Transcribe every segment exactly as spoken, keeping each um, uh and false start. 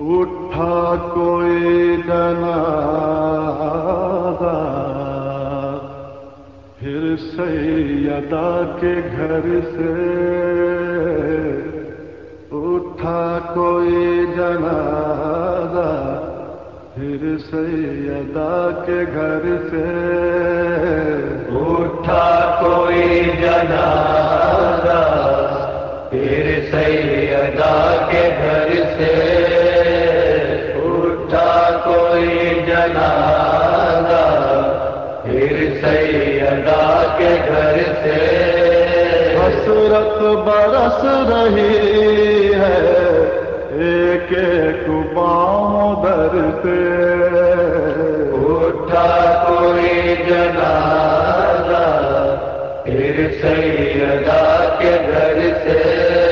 اٹھا کوئی جنازہ پھر سیدہ کے گھر سے، اٹھا کوئی جنازہ پھر سیدہ کے گھر سے، اٹھا کوئی جنازہ پھر سیدہ کے گھر سے، اٹھا کوئی جنازہ پھر سیدہ کے گھر سے، حسرت برس رہی ہے ایک ایک پاؤں در پہ، اٹھا کوئی جنازہ پھر سیدہ کے گھر سے،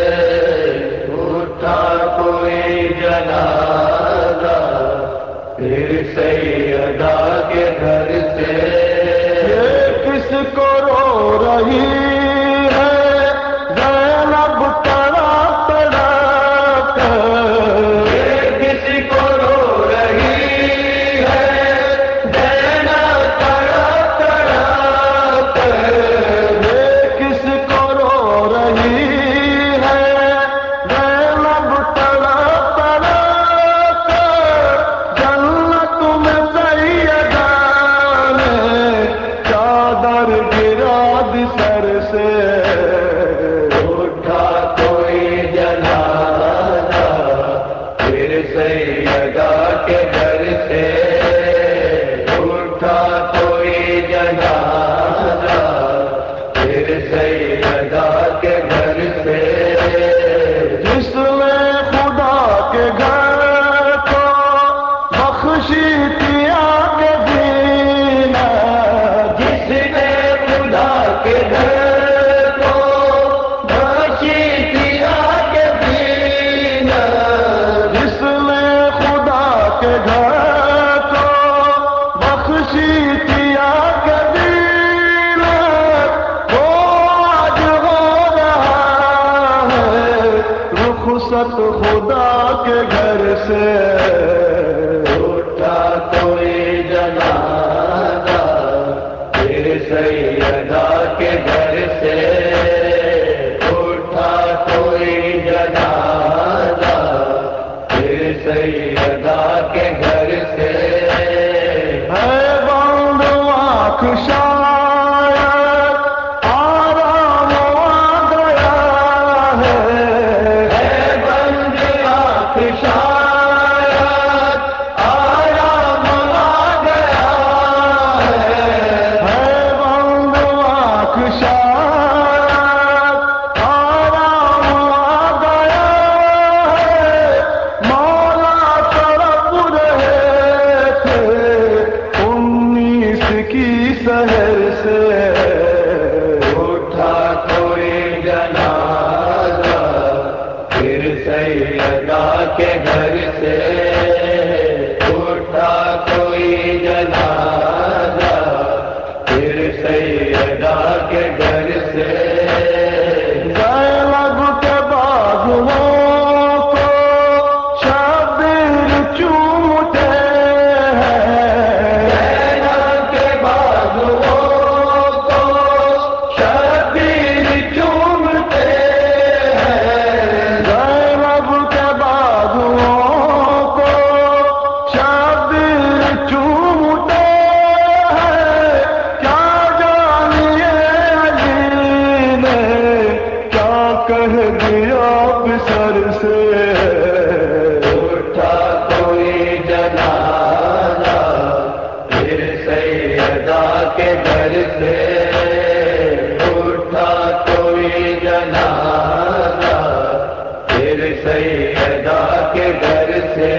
اٹھا کوئی جنازہ پھر سیدہ کے گھر سے، یہ کس کو رو رہی ہے زینب تڑپ تڑپ کر، یہ کس کو رو رہی ہے زینب تڑپ تڑپ کر، یہ کس کو رو رہی ہے زینب تڑپ تڑپ کر، جنت میں سیدہ نے چادر گرا دی سر سے، اٹھا کوئی جنازہ پھر سیدہ کے گھر سے، اٹھا کوئی جنازہ پھر سیدہ کے گھر سے، جس نے خدا کے گھر کو بخشی تھی آگ زینت، جس نے خدا کے گھر کو بخشی تھی آگ زینت، جس نے خدا کے گھر کو بخشی تھی آگ زینت، وہ آج ہو رہا ہے رخصت خدا کے گھر سے، اٹھا کوئی جنازہ پھر سیدہ کے گھر سے، اٹھا کوئی جنازہ پھر سیدہ کے گھر سے، ہے بند آنکھ شاید آرام آ گیا ہے، ہے بند آنکھ شاید آرام آ گیا ہے، ہے بند آنکھ شاید آرام آ گیا ہے، مولا طرف رہے تھے انیس کی شہر سے، اٹھا کوئی جنازہ پھر سیدہ کے گھر سے، اٹھا کوئی جنازہ پھر سیدہ کے گھر سے، زینب کے بازوؤں کو شبیر چومتے ہیں، زینب کے بازوؤں کو شبیر چومتے ہیں، زینب کے بازوؤں کو شبیر چومتے ہیں، کیا جانیے علی نے کیا کہہ دیا بسر سے، اٹھا کوئی جنازہ پھر سیدہ کے گھر سے، اٹھا کوئی جنازہ پھر سیدہ کے گھر سے،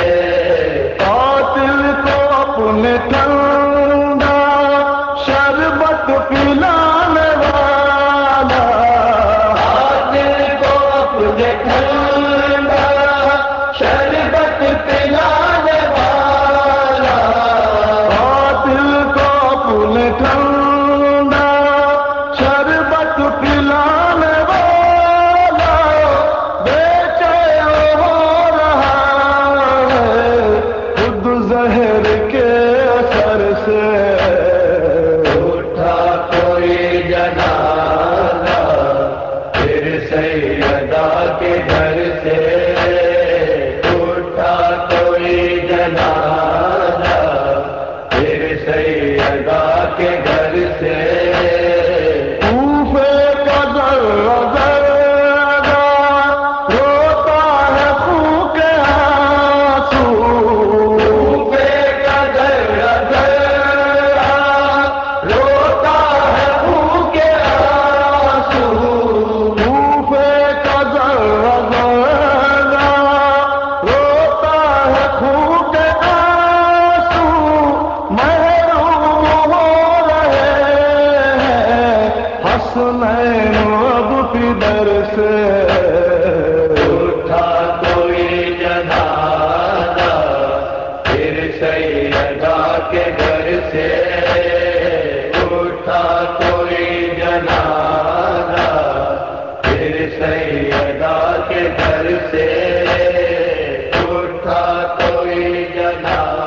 قاتل کو اپنے ٹھنڈا شربت پلانے والا، قاتل کو اپنے ٹھنڈا شربت پلانے والا، قاتل کو اپنے ٹھنڈا شربت پلانے والا، بے چین ہو رہا سیدہ کے گھر سے اٹھا کوئی جنازہ، پھر سیدہ کے گھر سے کوفے کا ذرہ ذرہ روتا ہے خون کے آنسو، کوفے کا ذرہ ذرہ روتا ہے خون کے آنسو، کوفے کا ذرہ ذرہ روتا ہے خون کے آنسو، محروم ہو رہے ہیں حسنین اب پدر سے، اٹھا کوئی جنازہ، پھر سیدہ کے گھر سے اٹھا کوئی جنازہ، پھر سیدہ کے گھر سے اٹھا کوئی جنازہ۔